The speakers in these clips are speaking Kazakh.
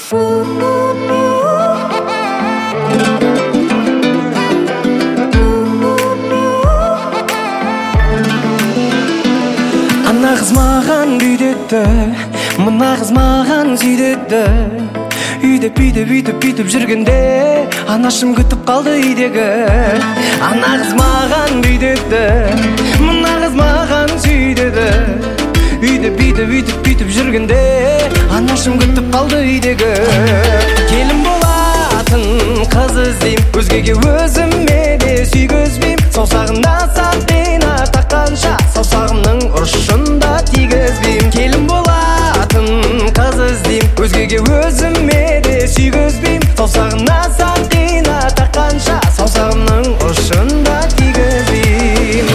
Ана қыз маған үйдетті, мына қыз маған сүйдетті. Үйде бүйтіп жүргенде анашым күтіп қалды үйдегі. Ана қыз маған үйдетті, мына қыз маған сүйдеді. Үйде бүйтіп жүргенде анашым күтіп қалды үйдегі. Келін болатын қыз іздейм, өзгеге өзіме де сүйгізбейм. Саусағына сақина таққанша саусағымның ұшында тигізбейм. Келін болатын қыз іздейм, өзгеге өзіме де сүйгізбейм. Саусағына сақина таққанша саусағымның ұшында тигізбейм.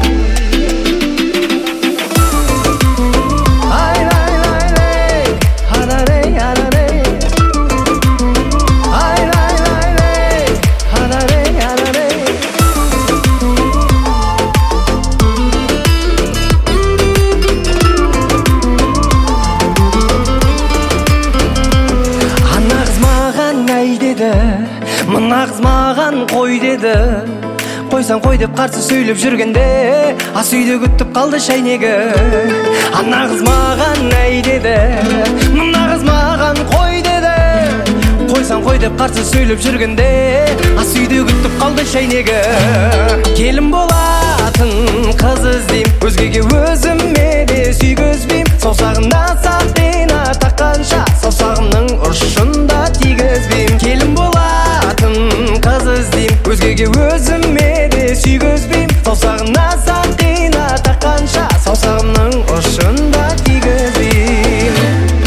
Мына қыз маған қой деді. Қойсаң қой деп қарсы сөйлеп жүргенде ас үйде күтіп қалды шайнегі. Ана қыз маған әй деді, мына қыз маған қой деді. Қойсаң қой деп қарсы сөйлеп жүргенде ас үйде күтіп қалды шайнегі. Келін болатын қыз іздейм, өзгеге өзіме де сүйгізбейм. Саусағына сақина таққанша саусағымның ұшында тигізбейм. Келін болатын қыз іздейм, өзгеге өзіме де сүйгізбейм. Саусағына сақина таққанша саусағымның ұшында тигізбейм.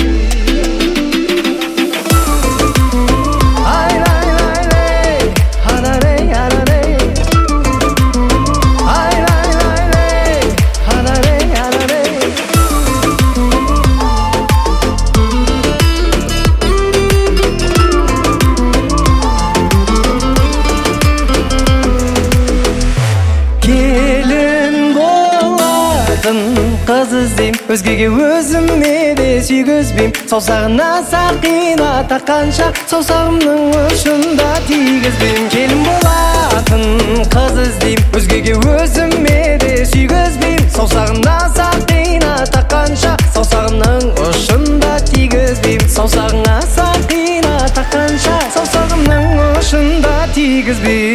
Қыз іздейм, өзгеге өзіме де сүйгізбейм. Саусағына сақина таққанша саусағымның ұшында тигізбейм. Келін болатын қыз іздейм, өзгеге өзіме де сүйгізбейм. Саусағына сақина таққанша саусағымның ұшында тигізбейм. Саусағына сақина таққанша саусағымның ұшында тигізбейм.